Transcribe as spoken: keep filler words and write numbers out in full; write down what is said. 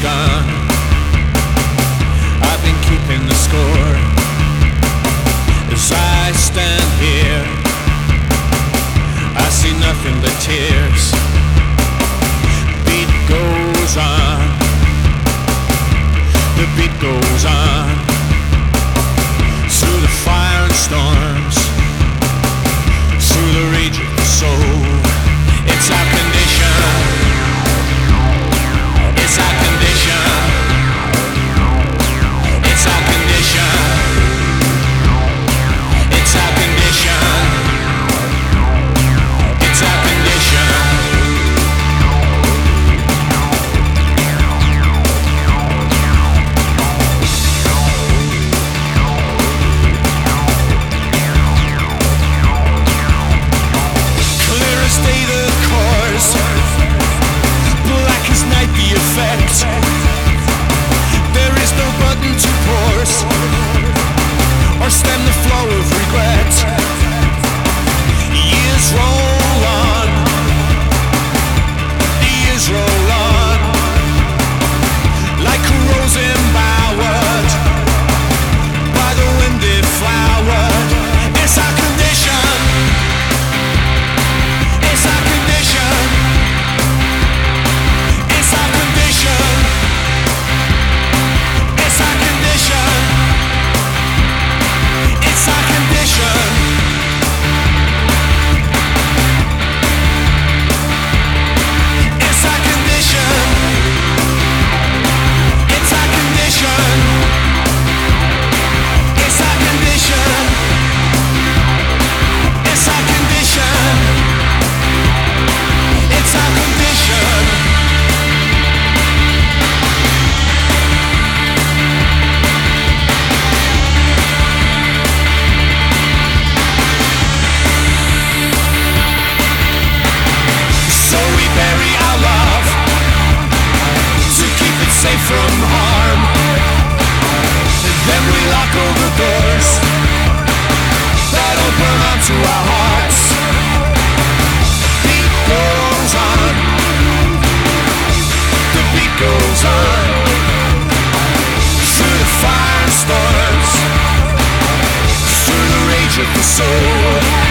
gone. I've been keeping the score. As I stand here, I see nothing but tears. Beat goes on. The beat goes on. Through the fire and storms, through the rage of the soul. It's our condition. It's our condition. It's our condition. It's our condition. It's our condition. Clear as day the course, black as night the effect. There is no button to force or stem the flow of regret. Years roll on, years roll on, like a rose embowered by the wind it flowered. It's our condition. It's our condition. It's our condition. It's our condition. It's our condition. It's our condition. It's our condition. It's our condition. It's our condition. It's our condition. So we bury our love to keep it safe from harm. Then we lock all the doors that open onto our hearts. Beat goes on. The beat goes on. Through the fire and storms, through the rage of the soul.